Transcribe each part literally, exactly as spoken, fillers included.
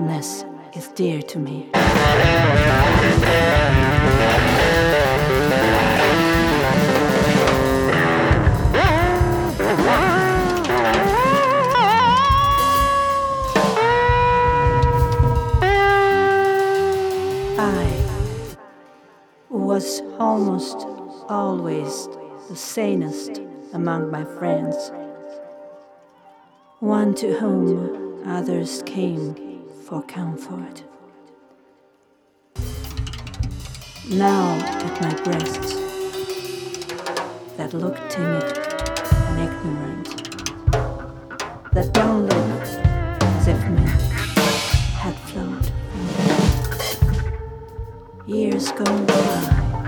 madness is dear to me. I was almost always the sanest among my friends, one to whom others came for comfort. Now at my breasts that look timid and ignorant, that don't look as if milk had flowed from them. Years gone by,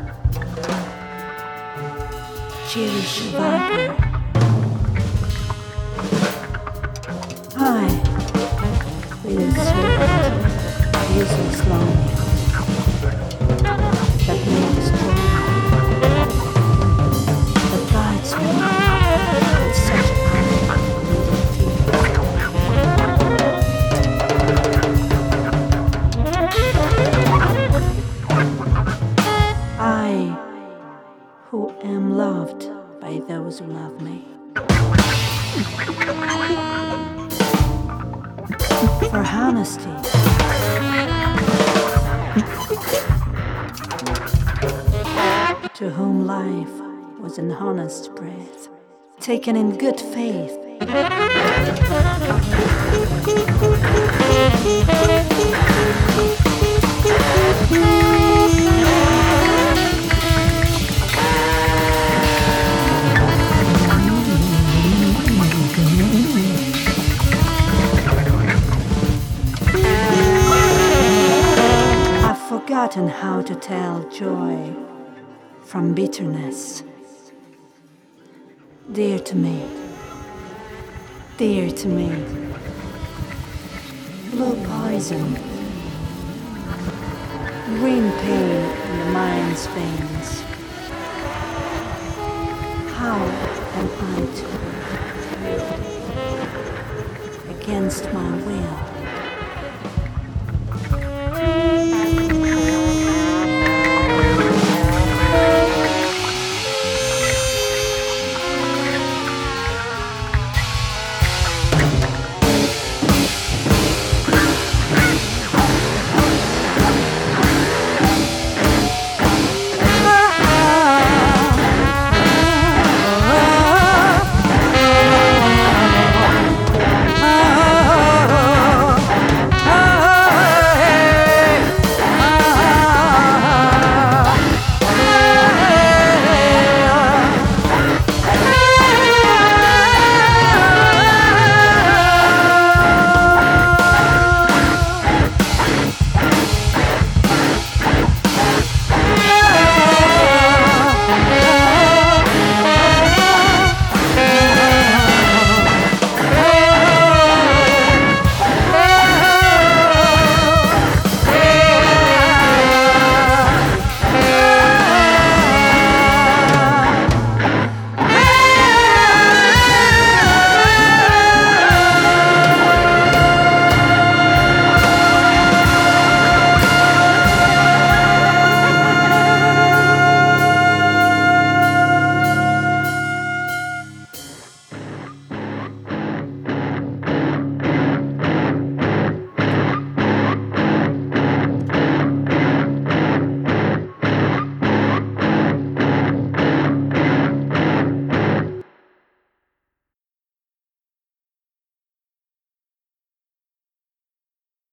cherish viper. I, with a sweet, useless longing that makes joy, that guides me with such unlimited fear. I, who am loved by those who love me. For honesty, to whom life was an honest breath, taken in good faith. Forgotten how to tell joy from bitterness. Dear to me, dear to me, blue poison, green pain in the mind's veins. How am I to, against my will,